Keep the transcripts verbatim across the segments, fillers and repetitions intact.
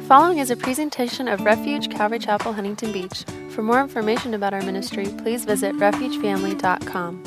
following is a presentation of Refuge Calvary Chapel, Huntington Beach. For more information about our ministry, please visit refuge family dot com.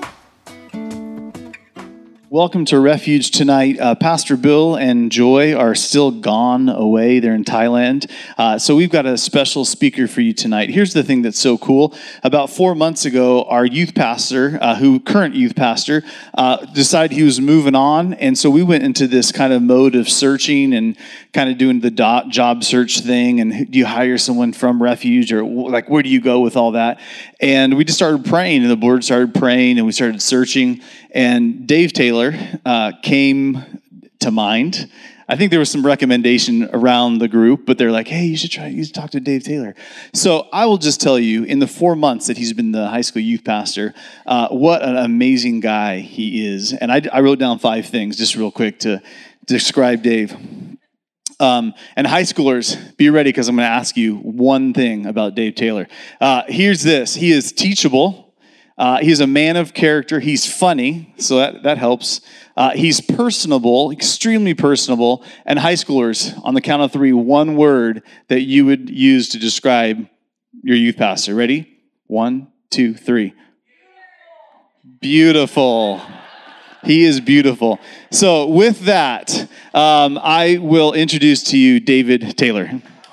Welcome to Refuge tonight. Uh, Pastor Bill and Joy are still gone away. They're in Thailand. Uh, so we've got a special speaker for you tonight. Here's the thing that's so cool. About four months ago, our youth pastor, uh, who current youth pastor, uh, decided he was moving on. And so we went into this kind of mode of searching and kind of doing the dot job search thing. And do you hire someone from Refuge, or like, where do you go with all that? And we just started praying, and the board started praying, and we started searching. And Dave Taylor uh, came to mind. I think there was some recommendation around the group, but they're like, hey, you should try, you should talk to Dave Taylor. So I will just tell you, in the four months that he's been the high school youth pastor, uh, what an amazing guy he is. And I, I wrote down five things just real quick to describe Dave. Um, and high schoolers, be ready, because I'm going to ask you one thing about Dave Taylor. Uh, here's this. He is teachable. Uh, he's a man of character. He's funny, so that, that helps. Uh, he's personable, extremely personable. And high schoolers, on the count of three, one word that you would use to describe your youth pastor. Ready? One, two, three. Beautiful. He is beautiful. So with that, um, I will introduce to you David Taylor.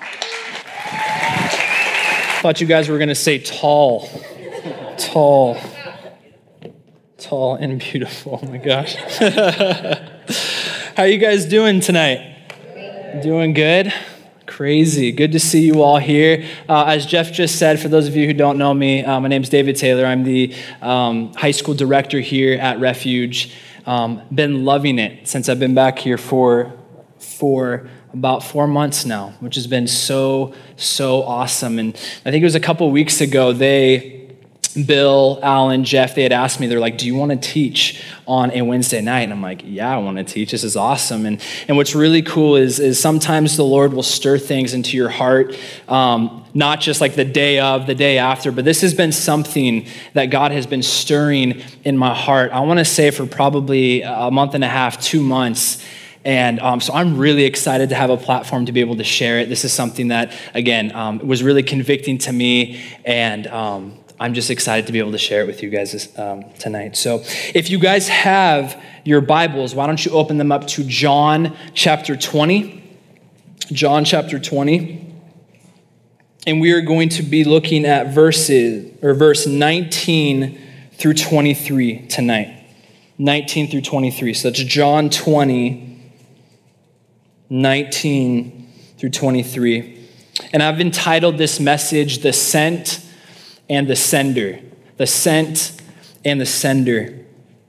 Thought you guys were going to say tall. Tall. Tall and beautiful. Oh my gosh. How you guys doing tonight? Doing good? Crazy. Good to see you all here. Uh, as Jeff just said, for those of you who don't know me, uh, my name's David Taylor. I'm the um, high school director here at Refuge. Um, been loving it since I've been back here for, for about four months now, which has been so, so awesome. And I think it was a couple weeks ago, they... Bill, Alan, Jeff, they had asked me, they're like, do you want to teach on a Wednesday night? And I'm like, yeah, I want to teach. This is awesome. And and what's really cool is, is sometimes the Lord will stir things into your heart, um, not just like the day of, the day after, but this has been something that God has been stirring in my heart. I want to say for probably a month and a half, two months. And um, so I'm really excited to have a platform to be able to share it. This is something that, again, um, was really convicting to me. And um I'm just excited to be able to share it with you guys um, tonight. So if you guys have your Bibles, why don't you open them up to John chapter twenty. John chapter twenty. And we are going to be looking at verses, or verse nineteen through twenty-three tonight. nineteen through twenty-three. So that's John twenty, nineteen through twenty-three. And I've entitled this message, The Sent and the Sender. The Sent and the Sender.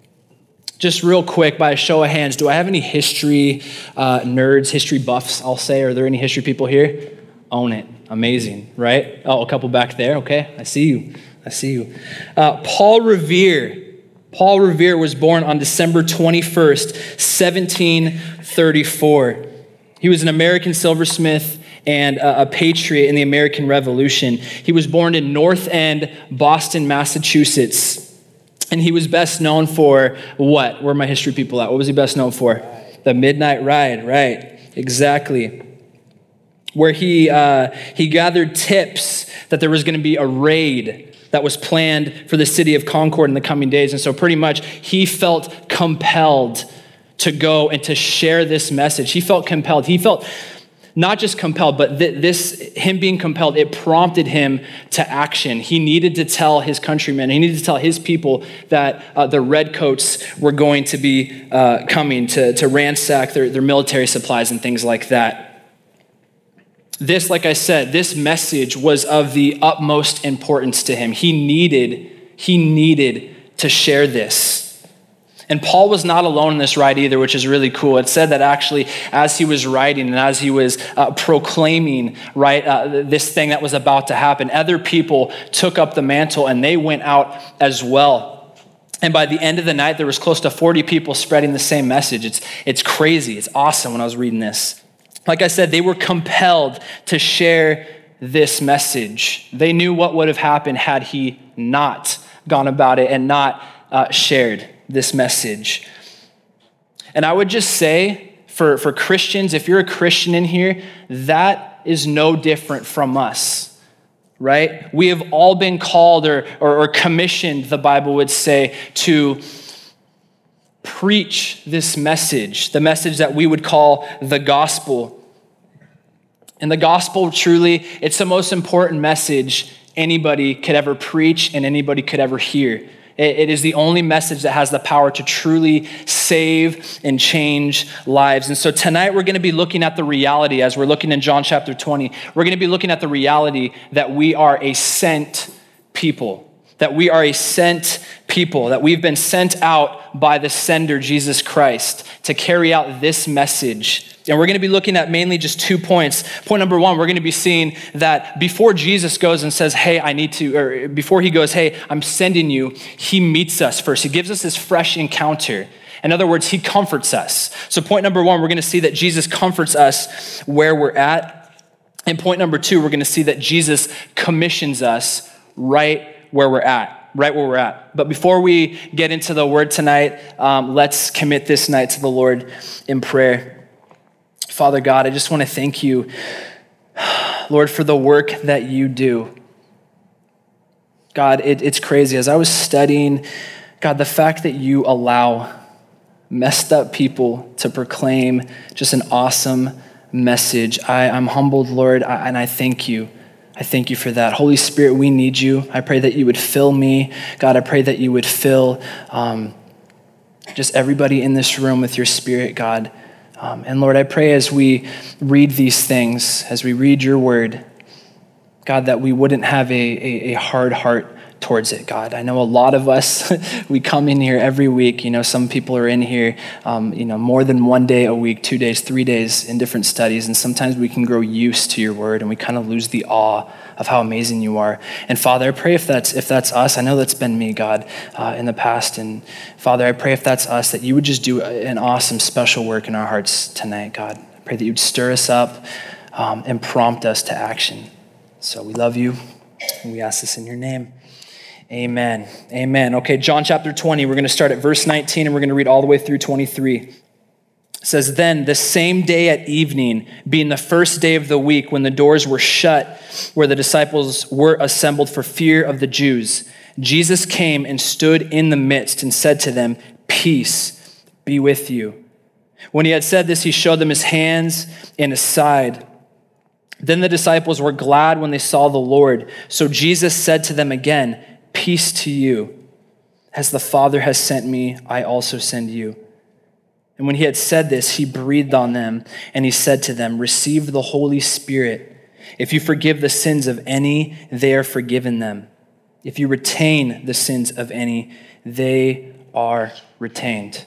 Just real quick, by a show of hands, do I have any history uh, nerds, history buffs, I'll say? Are there any history people here? Own it. Amazing, right? Oh, a couple back there. Okay, I see you. I see you. Uh, Paul Revere. Paul Revere was born on December twenty-first, seventeen thirty-four. He was an American silversmith and a patriot in the American Revolution. He was born in North End, Boston, Massachusetts. And he was best known for what? Where are my history people at? What was he best known for? The Midnight Ride, right. Exactly. Where he uh, he gathered tips that there was going to be a raid that was planned for the city of Concord in the coming days. And so pretty much he felt compelled to go and to share this message. He felt compelled. He felt not just compelled, but th- this, him being compelled, it prompted him to action. He needed to tell his countrymen, he needed to tell his people that uh, the redcoats were going to be uh, coming to, to ransack their, their military supplies and things like that. This, like I said, this message was of the utmost importance to him. He needed, he needed to share this. And Paul was not alone in this ride either, which is really cool. It said that actually as he was writing and as he was uh, proclaiming, right, uh, this thing that was about to happen, other people took up the mantle and they went out as well. And by the end of the night, there was close to forty people spreading the same message. It's, it's crazy. It's awesome when I was reading this. Like I said, they were compelled to share this message. They knew what would have happened had he not gone about it and not uh, shared this message. And I would just say, for, for Christians, if you're a Christian in here, that is no different from us, right? We have all been called or, or, or commissioned, the Bible would say, to preach this message, the message that we would call the gospel. And the gospel, truly, it's the most important message anybody could ever preach and anybody could ever hear. It is the only message that has the power to truly save and change lives. And so tonight we're going to be looking at the reality, as we're looking in John chapter twenty, we're going to be looking at the reality that we are a sent people, that we are a sent people, that we've been sent out by the sender, Jesus Christ, to carry out this message. And we're going to be looking at mainly just two points. Point number one, we're going to be seeing that before Jesus goes and says, hey, I need to, or before he goes, hey, I'm sending you, he meets us first. He gives us this fresh encounter. In other words, he comforts us. So point number one, we're going to see that Jesus comforts us where we're at. And point number two, we're going to see that Jesus commissions us right where we're at. right where we're at. But before we get into the word tonight, um, let's commit this night to the Lord in prayer. Father God, I just want to thank you, Lord, for the work that you do. God, it, it's crazy. As I was studying, God, the fact that you allow messed up people to proclaim just an awesome message, I, I'm humbled, Lord, I, and I thank you. I thank you for that. Holy Spirit, we need you. I pray that you would fill me. God, I pray that you would fill um, just everybody in this room with your Spirit, God. Um, and Lord, I pray as we read these things, as we read your word, God, that we wouldn't have a, a, a hard heart towards it, God. I know a lot of us, we come in here every week. You know, some people are in here, um, you know, more than one day a week, two days, three days in different studies. And sometimes we can grow used to your word and we kind of lose the awe of how amazing you are. And Father, I pray if that's if that's us, I know that's been me, God, uh, in the past. And Father, I pray if that's us, that you would just do an awesome, special work in our hearts tonight, God. I pray that you'd stir us up um, and prompt us to action. So we love you and we ask this in your name. Amen. Amen. Okay, John chapter twenty, we're going to start at verse nineteen and we're going to read all the way through twenty-three. It says, then the same day at evening, being the first day of the week, when the doors were shut, where the disciples were assembled for fear of the Jews, Jesus came and stood in the midst and said to them, peace be with you. When he had said this, he showed them his hands and his side. Then the disciples were glad when they saw the Lord. So Jesus said to them again, peace to you. As the Father has sent me, I also send you. And when he had said this, he breathed on them and he said to them, receive the Holy Spirit. If you forgive the sins of any, they are forgiven them. If you retain the sins of any, they are retained.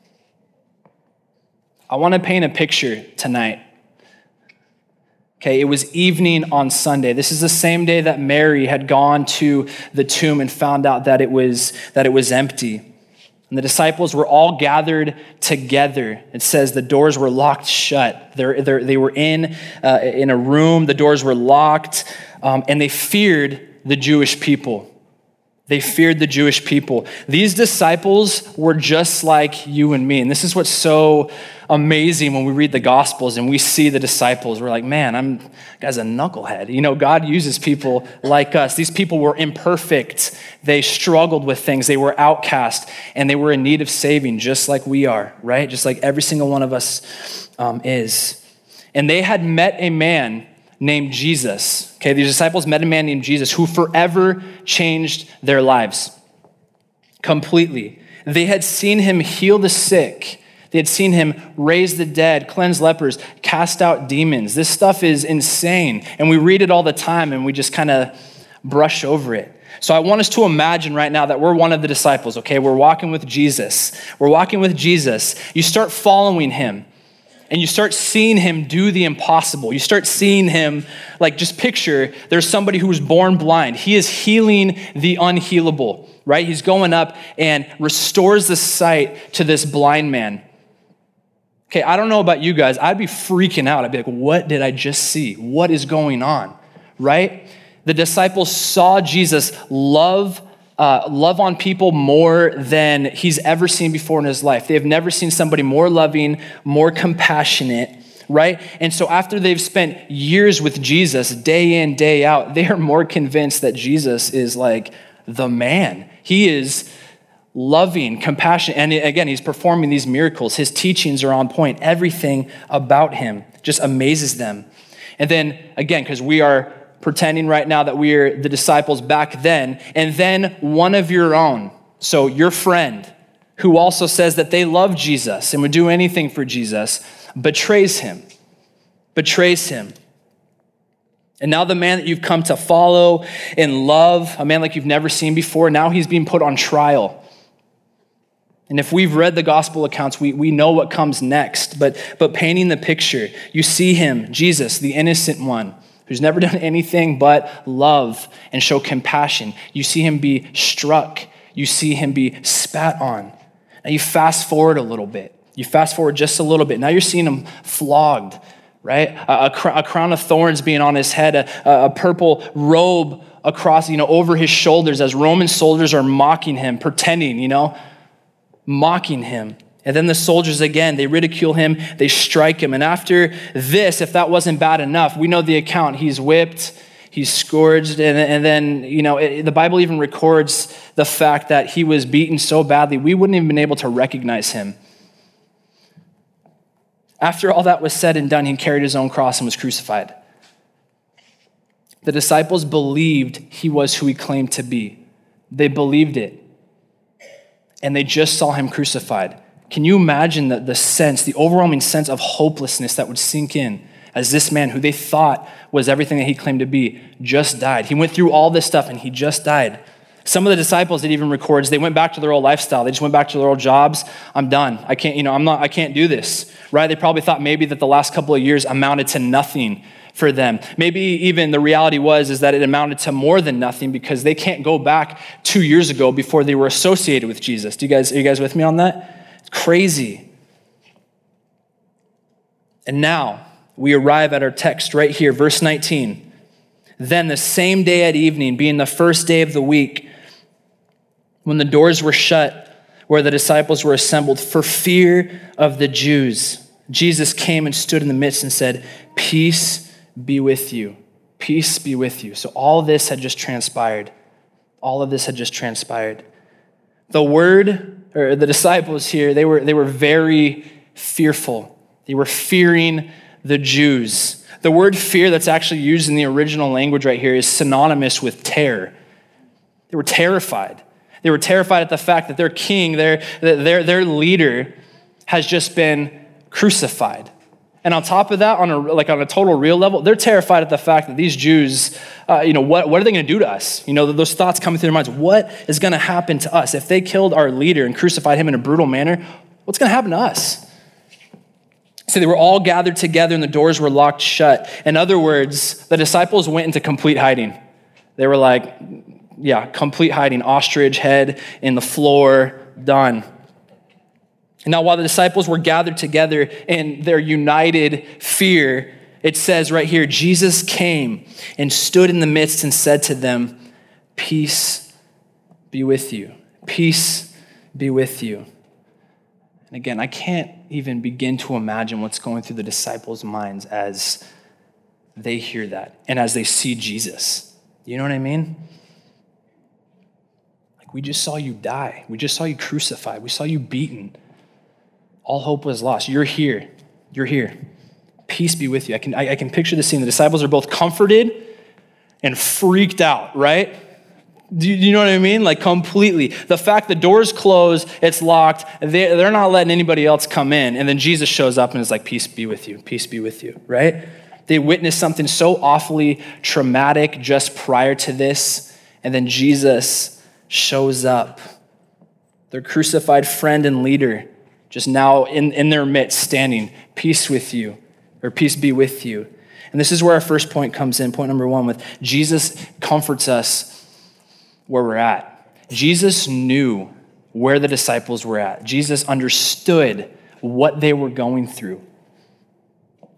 I want to paint a picture tonight. Okay, it was evening on Sunday. This is the same day that Mary had gone to the tomb and found out that it was that it was empty. And the disciples were all gathered together. It says the doors were locked shut. They're, they're, they were in, uh, in a room. The doors were locked, um, and they feared the Jewish people. They feared the Jewish people. These disciples were just like you and me. And this is what's so amazing when we read the Gospels and we see the disciples. We're like, man, I'm guy's a knucklehead. You know, God uses people like us. These people were imperfect. They struggled with things. They were outcast and they were in need of saving just like we are, right? Just like every single one of us um, is. And they had met a man named Jesus. Okay, these disciples met a man named Jesus who forever changed their lives completely. They had seen him heal the sick. They had seen him raise the dead, cleanse lepers, cast out demons. This stuff is insane. And we read it all the time and we just kind of brush over it. So I want us to imagine right now that we're one of the disciples, okay? We're walking with Jesus. We're walking with Jesus. You start following him. And you start seeing him do the impossible. You start seeing him, like just picture, there's somebody who was born blind. He is healing the unhealable, right? He's going up and restores the sight to this blind man. Okay, I don't know about you guys. I'd be freaking out. I'd be like, what did I just see? What is going on, right? The disciples saw Jesus love uh, love on people more than he's ever seen before in his life. They have never seen somebody more loving, more compassionate, right? And so after they've spent years with Jesus, day in, day out, they are more convinced that Jesus is like the man. He is loving, compassionate, and again, he's performing these miracles. His teachings are on point. Everything about him just amazes them. And then again, because we are pretending right now that we're the disciples back then, and then one of your own, so your friend, who also says that they love Jesus and would do anything for Jesus, betrays him, betrays him. And now the man that you've come to follow and love, a man like you've never seen before, now he's being put on trial. And if we've read the gospel accounts, we, we know what comes next. But, but painting the picture, you see him, Jesus, the innocent one, who's never done anything but love and show compassion. You see him be struck. You see him be spat on. Now you fast forward a little bit. You fast forward just a little bit. Now you're seeing him flogged, right? A, a, cr- a crown of thorns being on his head, a, a purple robe across, you know, over his shoulders as Roman soldiers are mocking him, pretending, you know, mocking him. And then the soldiers, again, they ridicule him, they strike him. And after this, if that wasn't bad enough, we know the account. He's whipped, he's scourged, and, and then, you know, it, the Bible even records the fact that he was beaten so badly, we wouldn't even been able to recognize him. After all that was said and done, he carried his own cross and was crucified. The disciples believed he was who he claimed to be. They believed it. And they just saw him crucified. Can you imagine the, the sense, the overwhelming sense of hopelessness that would sink in as this man who they thought was everything that he claimed to be just died? He went through all this stuff and he just died. Some of the disciples, it even records, they went back to their old lifestyle. They just went back to their old jobs. I'm done. I can't, you know, I'm not, I can't do this, right? They probably thought maybe that the last couple of years amounted to nothing for them. Maybe even the reality was is that it amounted to more than nothing because they can't go back two years ago before they were associated with Jesus. Do you guys, are you guys with me on that? It's crazy. And now we arrive at our text right here, verse nineteen. Then the same day at evening, being the first day of the week, when the doors were shut, where the disciples were assembled for fear of the Jews, Jesus came and stood in the midst and said, "Peace be with you. Peace be with you." So all this had just transpired. All of this had just transpired. The word, or the disciples here, they were, they were very fearful. They were fearing the Jews. The word fear that's actually used in the original language right here is synonymous with terror. They were terrified. They were terrified at the fact that their king, their, their, their leader, has just been crucified. And on top of that, on a like on a total real level, they're terrified at the fact that these Jews, uh, you know, what, what are they going to do to us? You know, those thoughts coming through their minds. What is going to happen to us? If they killed our leader and crucified him in a brutal manner, what's going to happen to us? So they were all gathered together and the doors were locked shut. In other words, the disciples went into complete hiding. They were like, yeah, complete hiding, ostrich head in the floor, done. Now, while the disciples were gathered together in their united fear, it says right here, Jesus came and stood in the midst and said to them, "Peace be with you. Peace be with you." And again, I can't even begin to imagine what's going through the disciples' minds as they hear that and as they see Jesus. You know what I mean? Like, we just saw you die. We just saw you crucified. We saw you beaten. All hope was lost. You're here. You're here. Peace be with you. I can I, I can picture the scene. The disciples are both comforted and freaked out, right? Do you, do you know what I mean? Like completely. The fact the doors close, it's locked, they, they're not letting anybody else come in. And then Jesus shows up and is like, "Peace be with you. Peace be with you," right? They witnessed something so awfully traumatic just prior to this. And then Jesus shows up. Their crucified friend and leader just now in, in their midst, standing, "Peace with you," or "Peace be with you." And this is where our first point comes in, point number one, with Jesus comforts us where we're at. Jesus knew where the disciples were at. Jesus understood what they were going through.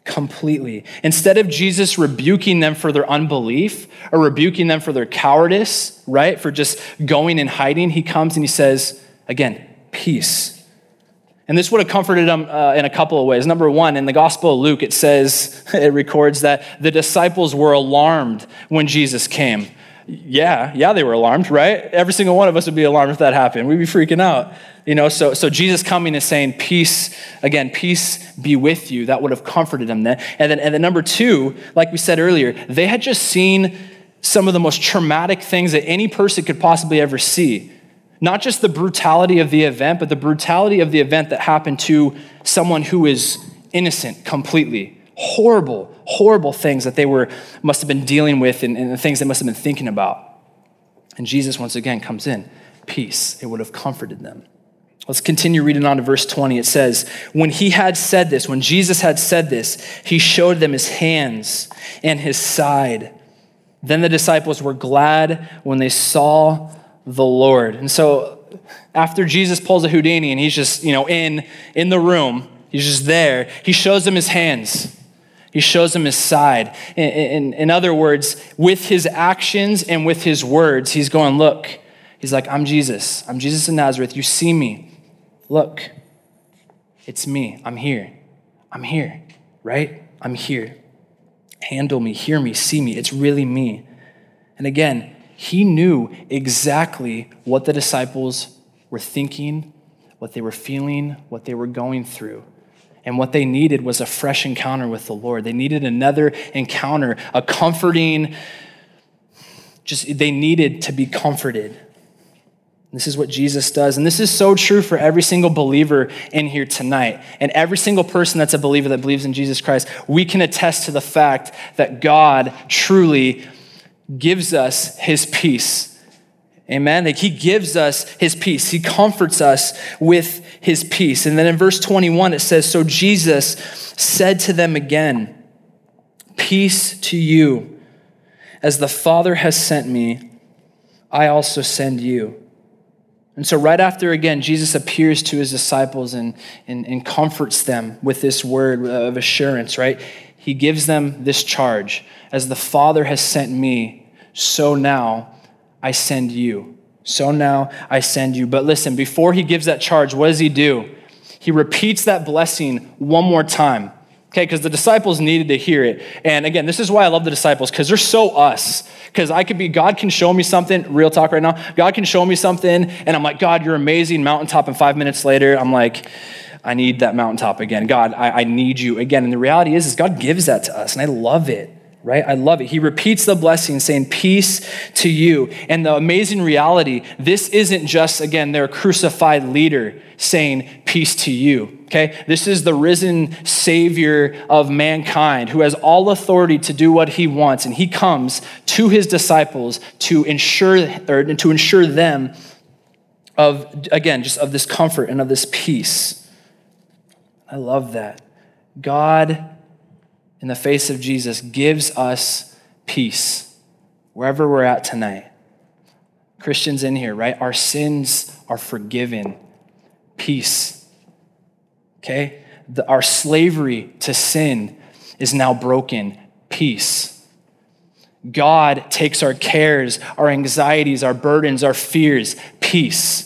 completely. Instead of Jesus rebuking them for their unbelief or rebuking them for their cowardice, right, for just going and hiding, he comes and he says, again, peace. And this would have comforted them uh, in a couple of ways. Number one, in the Gospel of Luke, it says, it records that the disciples were alarmed when Jesus came. Yeah, yeah, they were alarmed, right? Every single one of us would be alarmed if that happened. We'd be freaking out. You know, so, so Jesus coming and saying, peace, again, peace be with you. That would have comforted them then. And then, and then number two, like we said earlier, they had just seen some of the most traumatic things that any person could possibly ever see. Not just the brutality of the event, but the brutality of the event that happened to someone who is innocent completely. Horrible, horrible things that they were must have been dealing with and, and the things they must have been thinking about. And Jesus, once again, comes in. Peace. It would have comforted them. Let's continue reading on to verse twenty. It says, when he had said this, when Jesus had said this, he showed them his hands and his side. Then the disciples were glad when they saw the Lord. And so after Jesus pulls a Houdini and he's just, you know, in, in the room, he's just there, he shows them his hands. He shows them his side. In, in, in other words, with his actions and with his words, he's going, look, he's like, I'm Jesus. I'm Jesus of Nazareth. You see me. Look, it's me. I'm here. I'm here, right? I'm here. Handle me, hear me, see me. It's really me. And again, he knew exactly what the disciples were thinking, what they were feeling, what they were going through. And what they needed was a fresh encounter with the Lord. They needed another encounter, a comforting, just they needed to be comforted. This is what Jesus does. And this is so true for every single believer in here tonight. And every single person that's a believer that believes in Jesus Christ, we can attest to the fact that God truly gives us his peace. Amen. Like he gives us his peace. He comforts us with his peace. And then in verse twenty-one, it says, so Jesus said to them again, peace to you. As the Father has sent me, I also send you. And so right after, again, Jesus appears to his disciples and, and, and comforts them with this word of assurance, right? He gives them this charge. As the Father has sent me, so now I send you. So now I send you. But listen, before he gives that charge, what does he do? He repeats that blessing one more time. Okay, because the disciples needed to hear it. And again, this is why I love the disciples, because they're so us. Because I could be, God can show me something, real talk right now, God can show me something, and I'm like, God, you're amazing, mountaintop, and five minutes later, I'm like, I need that mountaintop again. God, I, I need you again. And the reality is, is God gives that to us, and I love it. Right? I love it. He repeats the blessing saying, peace to you. And the amazing reality, this isn't just, again, their crucified leader saying, peace to you. Okay? This is the risen Savior of mankind who has all authority to do what he wants. And he comes to his disciples to ensure, or to ensure them of, again, just of this comfort and of this peace. I love that. God, in the face of Jesus, gives us peace wherever we're at tonight. Christians in here, right? Our sins are forgiven. Peace. Okay? The, our slavery to sin is now broken. Peace. God takes our cares, our anxieties, our burdens, our fears. Peace.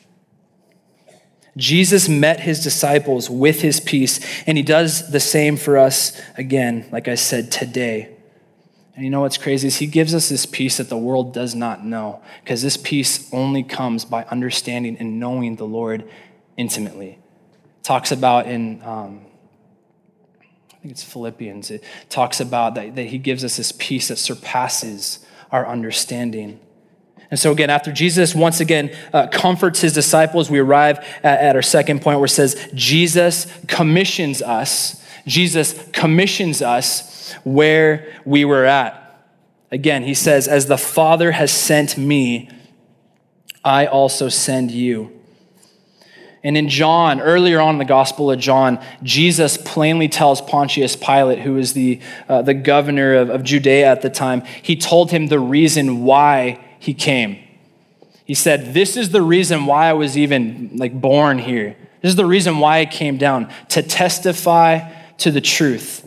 Jesus met his disciples with his peace, and he does the same for us again, like I said, today. And you know what's crazy is he gives us this peace that the world does not know, because this peace only comes by understanding and knowing the Lord intimately. It talks about in, um, I think it's Philippians, it talks about that, that he gives us this peace that surpasses our understanding. And so again, after Jesus once again uh, comforts his disciples, we arrive at, at our second point where it says, Jesus commissions us. Jesus commissions us where we were at. Again, he says, as the Father has sent me, I also send you. And in John, earlier on in the Gospel of John, Jesus plainly tells Pontius Pilate, who was the, uh, the governor of, of Judea at the time, he told him the reason why he came. He said, this is the reason why I was even like born here. This is the reason why I came down, to testify to the truth.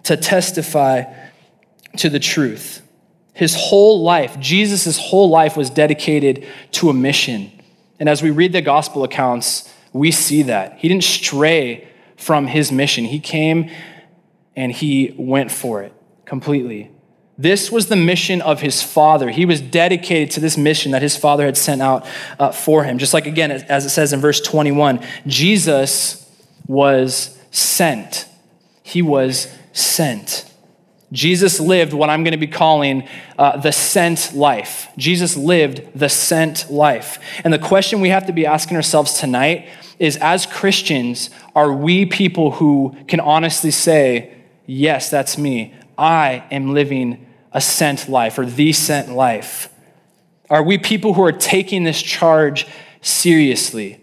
to testify to the truth. His whole life, Jesus' whole life was dedicated to a mission. And as we read the gospel accounts, we see that. He didn't stray from his mission. He came and he went for it completely. This was the mission of his Father. He was dedicated to this mission that his Father had sent out uh, for him. Just like, again, as it says in verse twenty-one, Jesus was sent. He was sent. Jesus lived what I'm going to be calling uh, the sent life. Jesus lived the sent life. And the question we have to be asking ourselves tonight is, as Christians, are we people who can honestly say, yes, that's me. I am living a sent life, or the sent life? Are we people who are taking this charge seriously?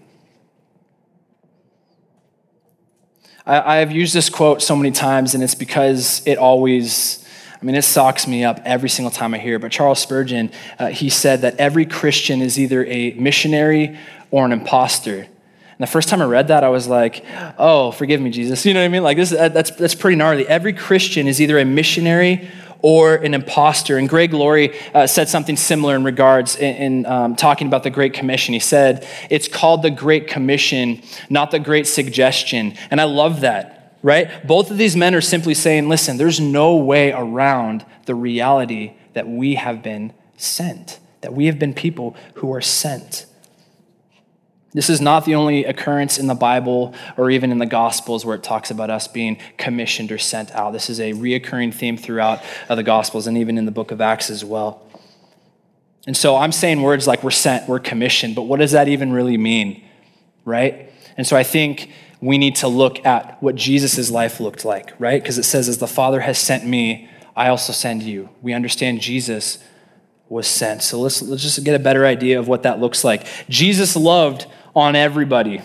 I, I've used this quote so many times, and it's because it always, I mean, it socks me up every single time I hear it. But Charles Spurgeon, uh, he said that every Christian is either a missionary or an imposter. And the first time I read that, I was like, oh, forgive me, Jesus. You know what I mean? Like, this, that's, that's pretty gnarly. Every Christian is either a missionary or an imposter. And Greg Laurie uh, said something similar in regards in, in um, talking about the Great Commission. He said, it's called the Great Commission, not the Great Suggestion. And I love that, right? Both of these men are simply saying, listen, there's no way around the reality that we have been sent, that we have been people who are sent. This is not the only occurrence in the Bible or even in the Gospels where it talks about us being commissioned or sent out. This is a reoccurring theme throughout the Gospels and even in the book of Acts as well. And so I'm saying words like we're sent, we're commissioned, but what does that even really mean, right? And so I think we need to look at what Jesus' life looked like, right? Because it says, as the Father has sent me, I also send you. We understand Jesus was sent. So let's, let's just get a better idea of what that looks like. Jesus loved on everybody.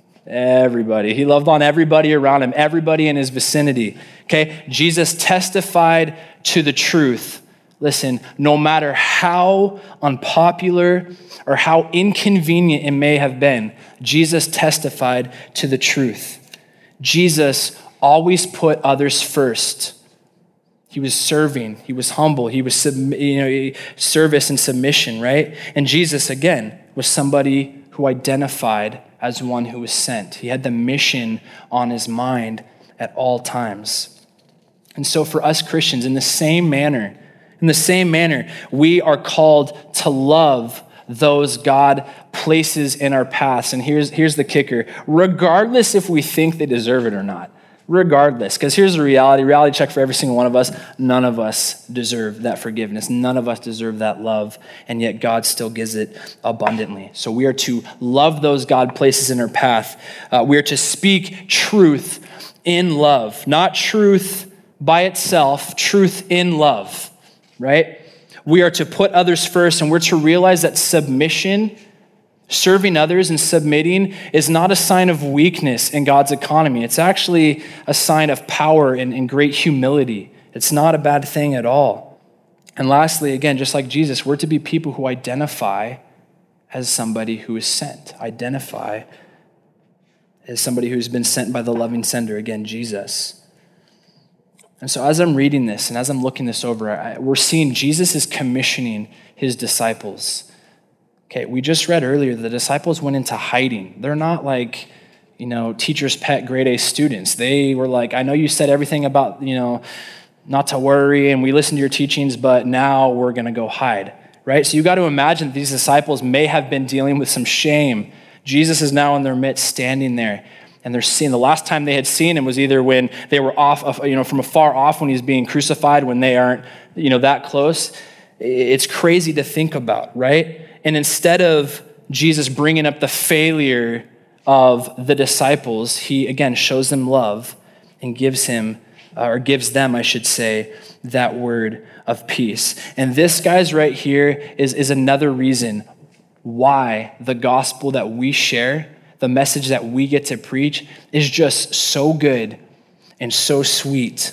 Everybody. He loved on everybody around him, everybody in his vicinity. Okay? Jesus testified to the truth. Listen, no matter how unpopular or how inconvenient it may have been, Jesus testified to the truth. Jesus always put others first. He was serving. He was humble. He was, you know, service and submission, right? And Jesus, again, was somebody who identified as one who was sent. He had the mission on his mind at all times. And so for us Christians, in the same manner, in the same manner, we are called to love those God places in our paths. And here's, here's the kicker, regardless if we think they deserve it or not. Regardless, because here's the reality, reality check for every single one of us, none of us deserve that forgiveness. None of us deserve that love, and yet God still gives it abundantly. So we are to love those God places in our path. Uh, we are to speak truth in love, not truth by itself, truth in love, right? We are to put others first, and we're to realize that submission, serving others and submitting, is not a sign of weakness in God's economy. It's actually a sign of power and, and great humility. It's not a bad thing at all. And lastly, again, just like Jesus, we're to be people who identify as somebody who is sent. Identify as somebody who's been sent by the loving sender, again, Jesus. And so as I'm reading this and as I'm looking this over, I, we're seeing Jesus is commissioning his disciples. Okay, we just read earlier that the disciples went into hiding. They're not like, you know, teacher's pet grade A students. They were like, I know you said everything about, you know, not to worry, and we listened to your teachings, but now we're going to go hide, right? So you got to imagine that these disciples may have been dealing with some shame. Jesus is now in their midst, standing there, and they're seeing, the last time they had seen him was either when they were off, you know, from afar off when he's being crucified, when they aren't, you know, that close. It's crazy to think about, right? And instead of Jesus bringing up the failure of the disciples, he, again, shows them love and gives him, or gives them, I should say, that word of peace. And this, guys, right here is, is another reason why the gospel that we share, the message that we get to preach, is just so good and so sweet.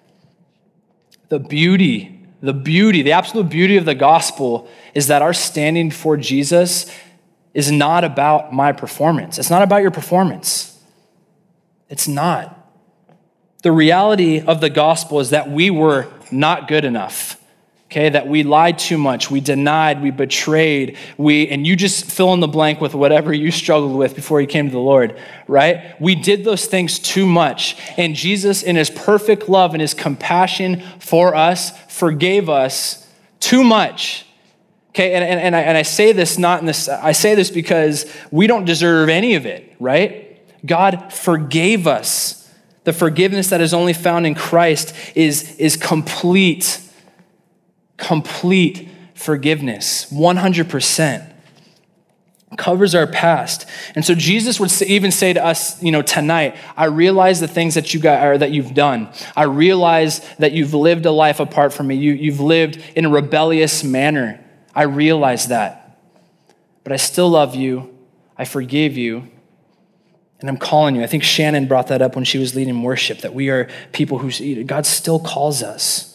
The beauty The beauty, the absolute beauty of the gospel is that our standing before Jesus is not about my performance. It's not about your performance. It's not. The reality of the gospel is that we were not good enough. Okay, that we lied too much, we denied, we betrayed, we, and you just fill in the blank with whatever you struggled with before you came to the Lord, right? We did those things too much, and Jesus, in his perfect love and his compassion for us, forgave us too much. Okay, and, and, and, I, and I say this not in this, I say this because we don't deserve any of it, right? God forgave us. The forgiveness that is only found in Christ is, is complete. Complete forgiveness, one hundred percent. Covers our past. And so Jesus would even say to us, you know, tonight, I realize the things that you got or that you've done. I realize that you've lived a life apart from me. You, you've lived in a rebellious manner. I realize that. But I still love you. I forgive you. And I'm calling you. I think Shannon brought that up when she was leading worship, that we are people who, God still calls us.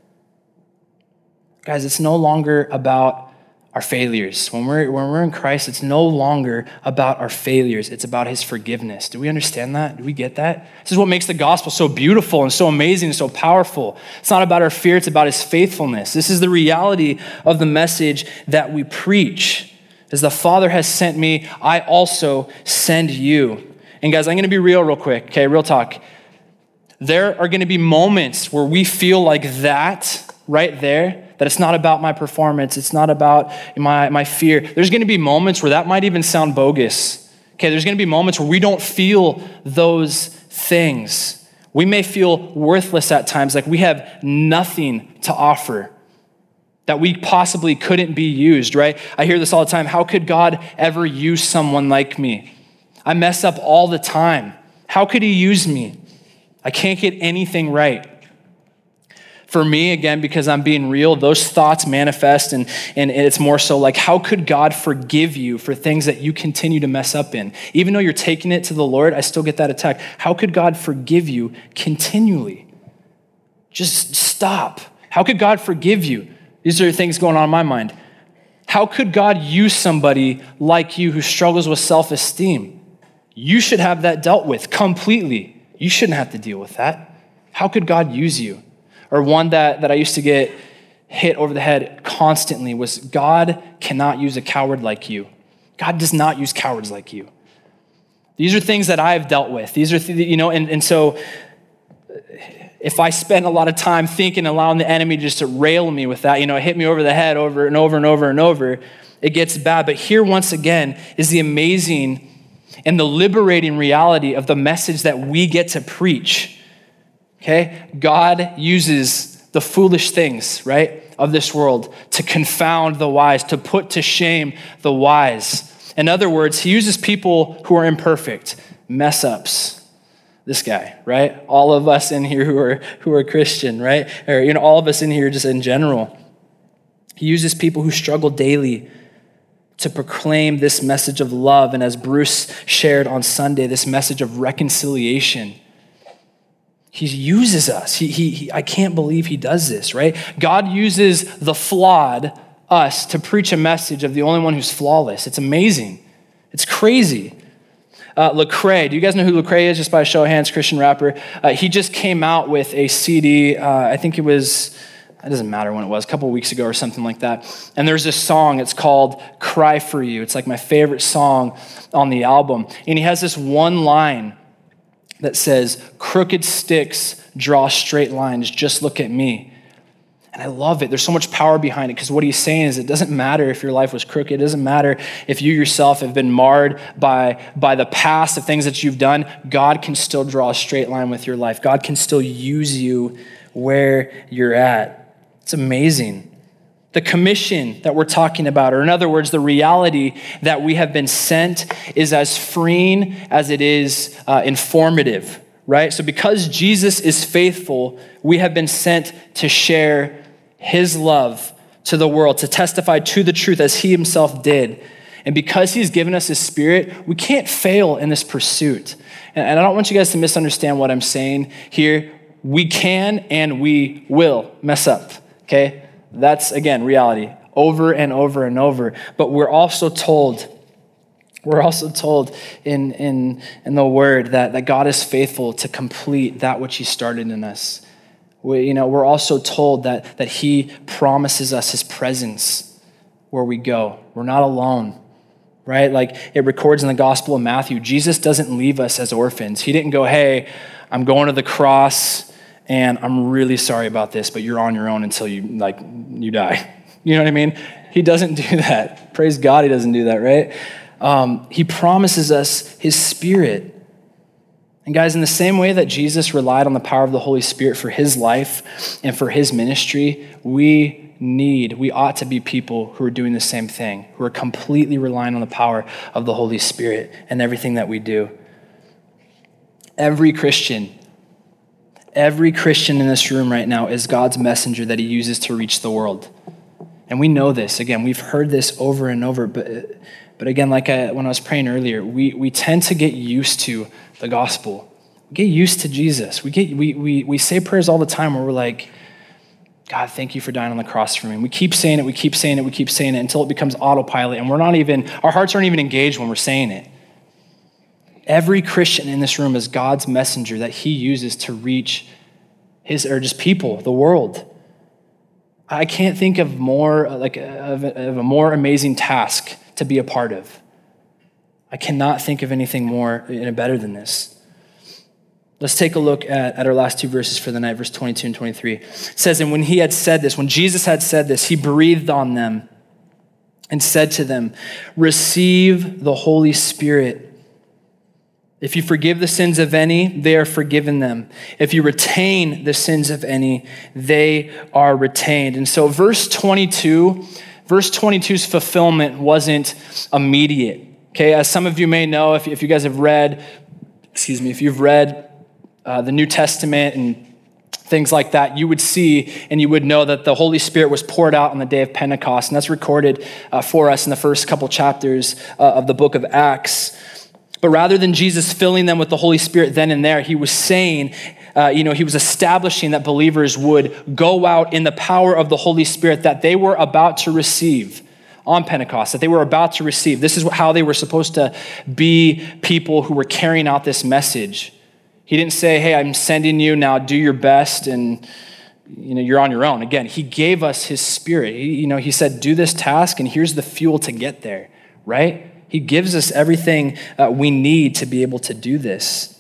Guys, it's no longer about our failures. When we're, when we're in Christ, it's no longer about our failures. It's about his forgiveness. Do we understand that? Do we get that? This is what makes the gospel so beautiful and so amazing and so powerful. It's not about our fear. It's about his faithfulness. This is the reality of the message that we preach. As the Father has sent me, I also send you. And guys, I'm going to be real real quick, okay? Real talk. There are going to be moments where we feel like that right there, that it's not about my performance, it's not about my, my fear. There's going to be moments where that might even sound bogus. Okay, there's going to be moments where we don't feel those things. We may feel worthless at times, like we have nothing to offer, that we possibly couldn't be used, right? I hear this all the time. How could God ever use someone like me? I mess up all the time. How could he use me? I can't get anything right. For me, again, because I'm being real, those thoughts manifest, and, and it's more so like, how could God forgive you for things that you continue to mess up in? Even though you're taking it to the Lord, I still get that attack. How could God forgive you continually? Just stop. How could God forgive you? These are things going on in my mind. How could God use somebody like you who struggles with self-esteem? You should have that dealt with completely. You shouldn't have to deal with that. How could God use you? Or one that, that I used to get hit over the head constantly was, God cannot use a coward like you. God does not use cowards like you. These are things that I've dealt with. These are, th- you know, and, and so if I spend a lot of time thinking, allowing the enemy just to rail me with that, you know, hit me over the head over and over and over and over, it gets bad. But here, once again, is the amazing and the liberating reality of the message that we get to preach. Okay, God uses the foolish things, right, of this world to confound the wise, to put to shame the wise. In other words, he uses people who are imperfect, mess ups. This guy, right? All of us in here who are who are Christian, right? Or, you know, all of us in here just in general. He uses people who struggle daily to proclaim this message of love, and as Bruce shared on Sunday, this message of reconciliation. He uses us. He, he, he, I can't believe he does this, right? God uses the flawed, us, to preach a message of the only one who's flawless. It's amazing. It's crazy. Uh, Lecrae, do you guys know who Lecrae is? Just by a show of hands, Christian rapper. Uh, he just came out with a C D. Uh, I think it was, it doesn't matter when it was, a couple of weeks ago or something like that. And there's this song, it's called Cry For You. It's like my favorite song on the album. And he has this one line that says, crooked sticks draw straight lines, just look at me. And I love it. There's so much power behind it, because what he's saying is it doesn't matter if your life was crooked. It doesn't matter if you yourself have been marred by, by the past, the things that you've done. God can still draw a straight line with your life. God can still use you where you're at. It's amazing. The commission that we're talking about, or in other words, the reality that we have been sent, is as freeing as it is uh, informative, right? So because Jesus is faithful, we have been sent to share his love to the world, to testify to the truth as he himself did. And because he's given us his spirit, we can't fail in this pursuit. And I don't want you guys to misunderstand what I'm saying here. We can and we will mess up, okay? That's, again, reality, over and over and over. But we're also told We're also told in, in, in the word that, that God is faithful to complete that which he started in us. We, you know, we're also told that, that he promises us his presence where we go. We're not alone, right? Like it records in the Gospel of Matthew, Jesus doesn't leave us as orphans. He didn't go, hey, I'm going to the cross and I'm really sorry about this, but you're on your own until you like you die. You know what I mean? He doesn't do that. Praise God, he doesn't do that, right? Um, he promises us his Spirit. And guys, in the same way that Jesus relied on the power of the Holy Spirit for his life and for his ministry, we need, we ought to be people who are doing the same thing, who are completely relying on the power of the Holy Spirit and everything that we do. Every Christian, every Christian in this room right now is God's messenger that he uses to reach the world. And we know this. Again, we've heard this over and over, but but again, like I, when I was praying earlier, we, we tend to get used to the gospel. We get used to Jesus. We get we we we say prayers all the time where we're like, God, thank you for dying on the cross for me. And we keep saying it, we keep saying it, we keep saying it until it becomes autopilot, and we're not even, our hearts aren't even engaged when we're saying it. Every Christian in this room is God's messenger that he uses to reach his, or just people, the world. I can't think of more, like of a, of a more amazing task to be a part of. I cannot think of anything more and better than this. Let's take a look at, at our last two verses for the night, verse twenty-two and twenty-three. It says, and when he had said this, when Jesus had said this, he breathed on them and said to them, receive the Holy Spirit. If you forgive the sins of any, they are forgiven them. If you retain the sins of any, they are retained. And so verse twenty-two, verse twenty-two's fulfillment wasn't immediate. Okay, as some of you may know, if, if you guys have read, excuse me, if you've read uh, the New Testament and things like that, you would see and you would know that the Holy Spirit was poured out on the day of Pentecost. And that's recorded uh, for us in the first couple chapters uh, of the book of Acts. But rather than Jesus filling them with the Holy Spirit then and there, he was saying, uh, you know, he was establishing that believers would go out in the power of the Holy Spirit that they were about to receive on Pentecost, that they were about to receive. This is how they were supposed to be people who were carrying out this message. He didn't say, hey, I'm sending you, now do your best and you know, you're on your own. Again, he gave us his Spirit. He, you know, he said, do this task and here's the fuel to get there, right? He gives us everything uh, we need to be able to do this.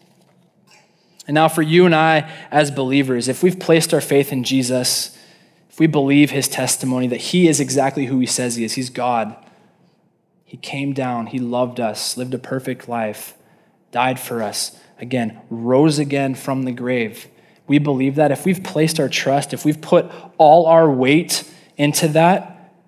And now for you and I as believers, if we've placed our faith in Jesus, if we believe his testimony that he is exactly who he says he is, he's God. He came down, he loved us, lived a perfect life, died for us, again, rose again from the grave. We believe that. If we've placed our trust, if we've put all our weight into that,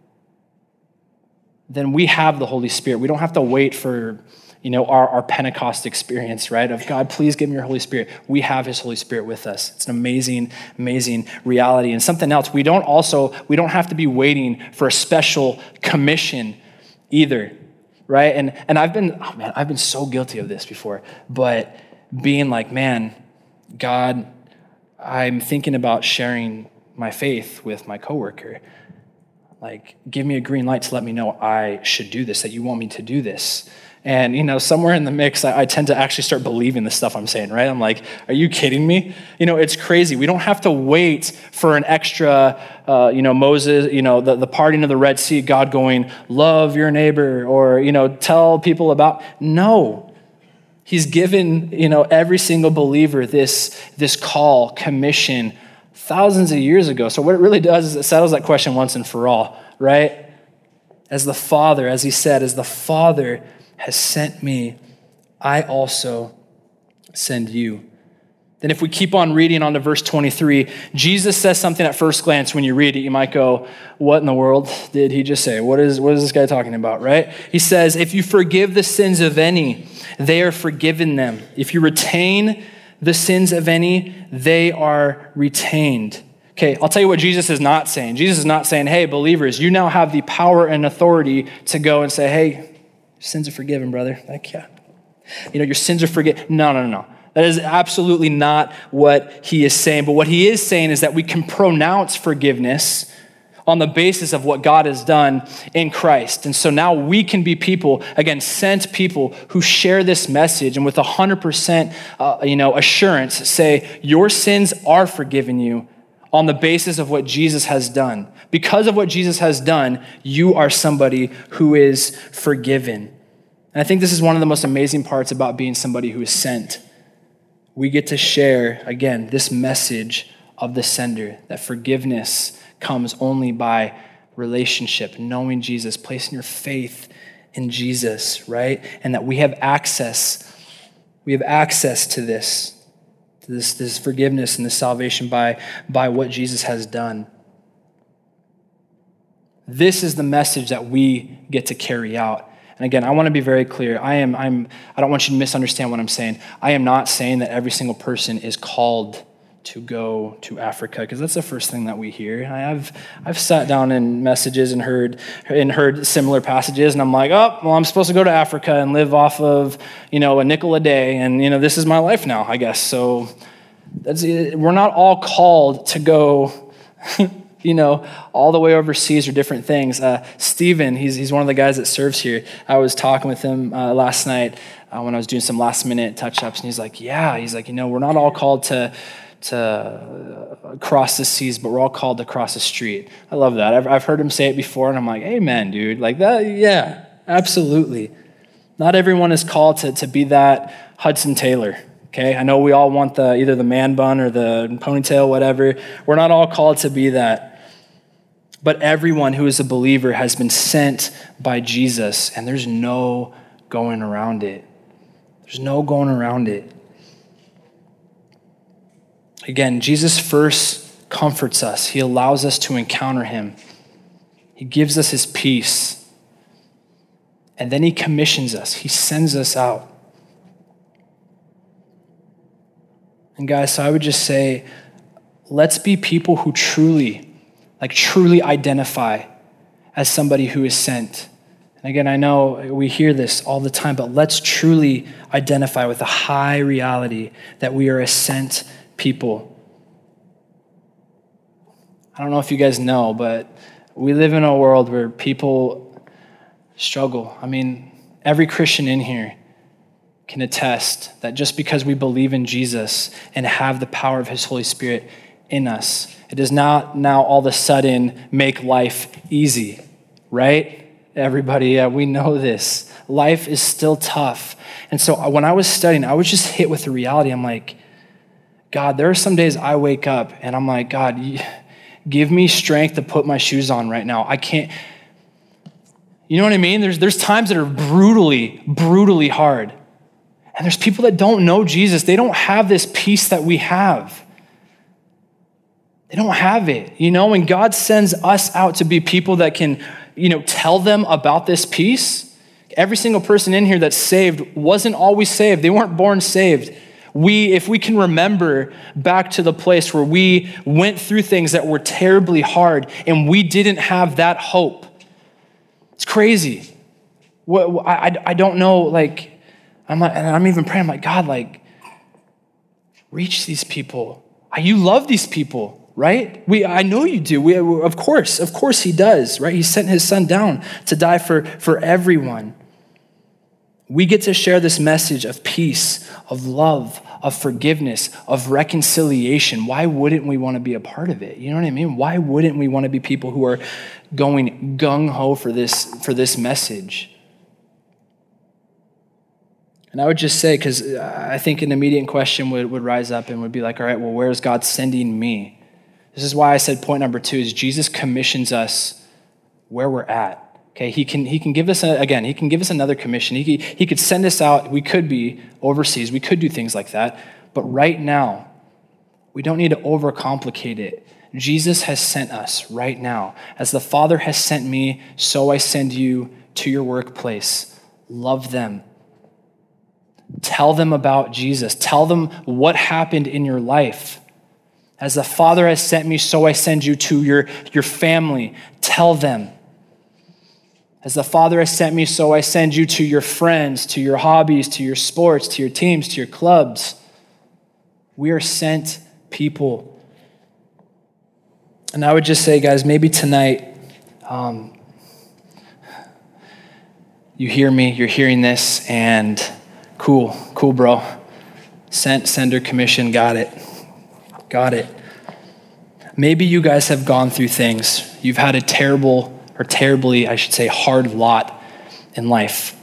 then we have the Holy Spirit. We don't have to wait for, you know, our, our Pentecost experience, right? Of God, please give me your Holy Spirit. We have his Holy Spirit with us. It's an amazing, amazing reality. And something else, we don't also, we don't have to be waiting for a special commission either, right? And and I've been, oh man, I've been so guilty of this before, but being like, man, God, I'm thinking about sharing my faith with my coworker. Like, give me a green light to let me know I should do this, that you want me to do this. And, you know, somewhere in the mix, I, I tend to actually start believing the stuff I'm saying, right? I'm like, are you kidding me? You know, it's crazy. We don't have to wait for an extra, uh, you know, Moses, you know, the, the parting of the Red Sea, God going, love your neighbor, or, you know, tell people about, no. He's given, you know, every single believer this, this call, commission, thousands of years ago. So what it really does is it settles that question once and for all, right? As the Father, as he said, as the Father has sent me, I also send you. Then if we keep on reading on to verse twenty-three, Jesus says something at first glance. When you read it, you might go, what in the world did he just say? What is, what is this guy talking about, right? He says, if you forgive the sins of any, they are forgiven them. If you retain the sins of any, they are retained. Okay, I'll tell you what Jesus is not saying. Jesus is not saying, hey, believers, you now have the power and authority to go and say, hey, your sins are forgiven, brother. Like, yeah. You know, your sins are forgiven. No, no, no, no. That is absolutely not what he is saying. But what he is saying is that we can pronounce forgiveness on the basis of what God has done in Christ. And so now we can be people, again, sent people who share this message and with one hundred percent uh, you know, assurance say, your sins are forgiven you on the basis of what Jesus has done. Because of what Jesus has done, you are somebody who is forgiven. And I think this is one of the most amazing parts about being somebody who is sent. We get to share, again, this message of the sender, that forgiveness comes only by relationship, knowing Jesus, placing your faith in Jesus, right? And that we have access, we have access to this, to this, this forgiveness and this salvation by, by what Jesus has done. This is the message that we get to carry out. And again, I want to be very clear. I am, I'm, I don't want you to misunderstand what I'm saying. I am not saying that every single person is called to go to Africa, because that's the first thing that we hear. I've I've sat down in messages and heard and heard similar passages, and I'm like, oh, well, I'm supposed to go to Africa and live off of, you know, a nickel a day, and you know, this is my life now, I guess. So that's, we're not all called to go, you know, all the way overseas or different things. Uh, Stephen, he's he's one of the guys that serves here. I was talking with him uh, last night uh, when I was doing some last minute touch ups, and he's like, yeah, he's like, you know, we're not all called to. to cross the seas, but we're all called to cross the street. I love that. I've, I've heard him say it before, and I'm like, amen, dude. Like that, yeah, absolutely. Not everyone is called to, to be that Hudson Taylor, okay? I know we all want the either the man bun or the ponytail, whatever. We're not all called to be that. But everyone who is a believer has been sent by Jesus, and there's no going around it. There's no going around it. Again, Jesus first comforts us. He allows us to encounter him. He gives us his peace. And then he commissions us. He sends us out. And guys, so I would just say, let's be people who truly, like truly identify as somebody who is sent. And again, I know we hear this all the time, but let's truly identify with a high reality that we are a sent people. I don't know if you guys know, but we live in a world where people struggle. I mean, every Christian in here can attest that just because we believe in Jesus and have the power of his Holy Spirit in us, it does not now all of a sudden make life easy, right? Everybody, yeah, we know this. Life is still tough. And so when I was studying, I was just hit with the reality. I'm like, God, there are some days I wake up and I'm like, God, give me strength to put my shoes on right now. I can't, you know what I mean? There's, there's times that are brutally, brutally hard. And there's people that don't know Jesus. They don't have this peace that we have. They don't have it, you know, and God sends us out to be people that can, you know, tell them about this peace. Every single person in here that's saved wasn't always saved. They weren't born saved. We, if we can remember back to the place where we went through things that were terribly hard and we didn't have that hope. It's crazy. What, I, I don't know, like, I'm like, and I'm even praying, I'm like, God, like, reach these people. You love these people, right? We, I know you do. We, of course, of course he does, right? He sent his son down to die for, for everyone. We get to share this message of peace, of love, of forgiveness, of reconciliation. Why wouldn't we want to be a part of it? You know what I mean? Why wouldn't we want to be people who are going gung-ho for this, for this message? And I would just say, because I think an immediate question would, would rise up and would be like, all right, well, where is God sending me? This is why I said point number two is Jesus commissions us where we're at. Okay, he can he can give us, a, again, he can give us another commission. He, he could send us out. We could be overseas. We could do things like that. But right now, we don't need to overcomplicate it. Jesus has sent us right now. As the Father has sent me, so I send you to your workplace. Love them. Tell them about Jesus. Tell them what happened in your life. As the Father has sent me, so I send you to your, your family. Tell them. As the Father has sent me, so I send you to your friends, to your hobbies, to your sports, to your teams, to your clubs. We are sent people. And I would just say, guys, maybe tonight, um, you hear me, you're hearing this, and cool, cool, bro. Sent, sender, commission, got it. Got it. Maybe you guys have gone through things. You've had a terrible, or terribly, I should say, hard lot in life.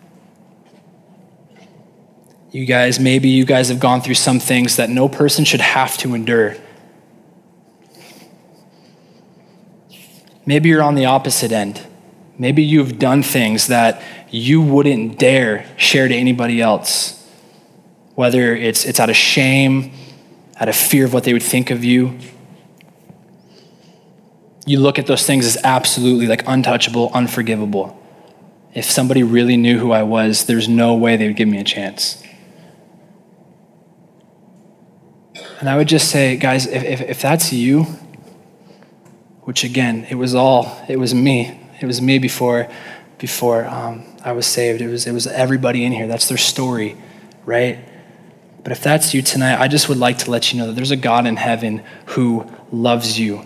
You guys, maybe you guys have gone through some things that no person should have to endure. Maybe you're on the opposite end. Maybe you've done things that you wouldn't dare share to anybody else. Whether it's it's out of shame, out of fear of what they would think of you. You look at those things as absolutely like untouchable, unforgivable. If somebody really knew who I was, there's no way they would give me a chance. And I would just say, guys, if, if, if that's you, which again, it was all, it was me. It was me before before um, I was saved. It was, it was everybody in here. That's their story, right? But if that's you tonight, I just would like to let you know that there's a God in heaven who loves you.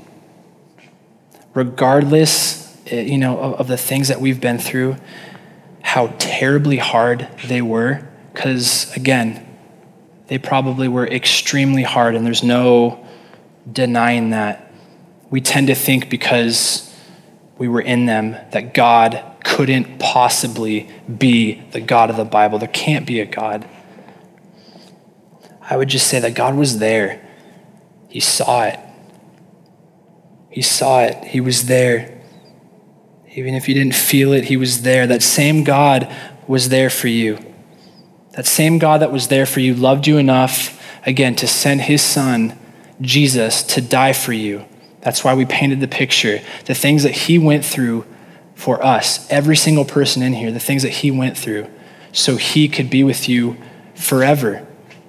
Regardless, you know, of, of the things that we've been through, how terribly hard they were, because again, they probably were extremely hard, and there's no denying that. We tend to think because we were in them that God couldn't possibly be the God of the Bible. There can't be a God. I would just say that God was there. He saw it. He saw it. He was there. Even if you didn't feel it, he was there. That same God was there for you. That same God that was there for you loved you enough, again, to send his son, Jesus, to die for you. That's why we painted the picture. The things that he went through for us, every single person in here, the things that he went through, so he could be with you forever.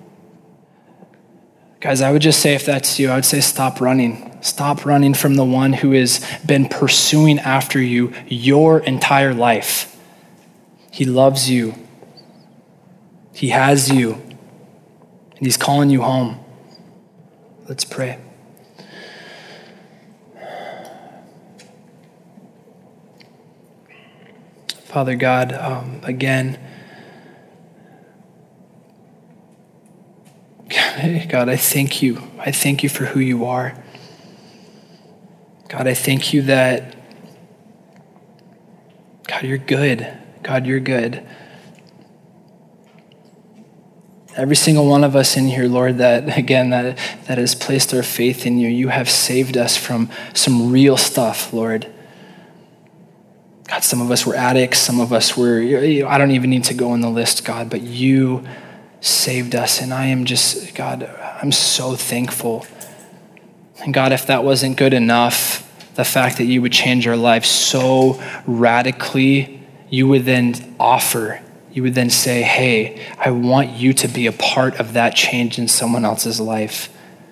Guys, I would just say, if that's you, I would say stop running. Stop running from the one who has been pursuing after you your entire life. He loves you. He has you. And he's calling you home. Let's pray. Father God, um, again, God, I thank you. I thank you for who you are. God, I thank you that, God, you're good. God, you're good. Every single one of us in here, Lord, that, again, that, that has placed our faith in you, you have saved us from some real stuff, Lord. God, some of us were addicts. Some of us were, I don't even need to go on the list, God, but you saved us. And I am just, God, I'm so thankful. And God, if that wasn't good enough, the fact that you would change our lives so radically, you would then offer, you would then say, hey, I want you to be a part of that change in someone else's life.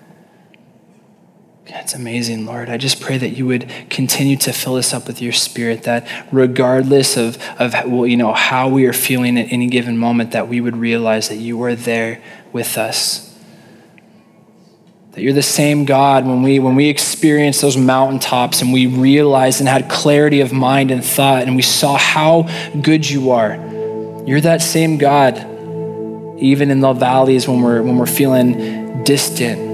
It's amazing, Lord. I just pray that you would continue to fill us up with your spirit, that regardless of, of well, you know, how we are feeling at any given moment, that we would realize that you are there with us. That you're the same God when we when we experienced those mountaintops and we realized and had clarity of mind and thought and we saw how good you are. You're that same God, even in the valleys when we're when we're feeling distant.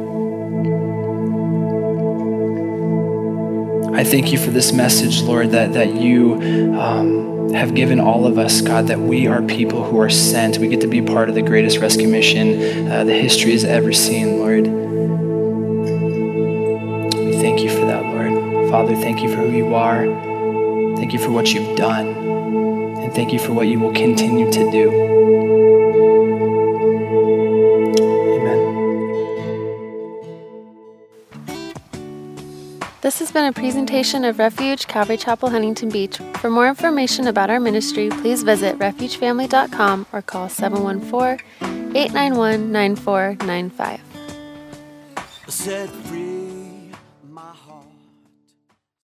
I thank you for this message, Lord, that, that you um, have given all of us, God, that we are people who are sent. We get to be part of the greatest rescue mission uh, the history has ever seen, Lord. We thank you for that, Lord. Father, thank you for who you are. Thank you for what you've done. And thank you for what you will continue to do. This has been a presentation of Refuge Calvary Chapel, Huntington Beach. For more information about our ministry, please visit refuge family dot com or call seven one four, eight nine one, nine four nine five. Set free.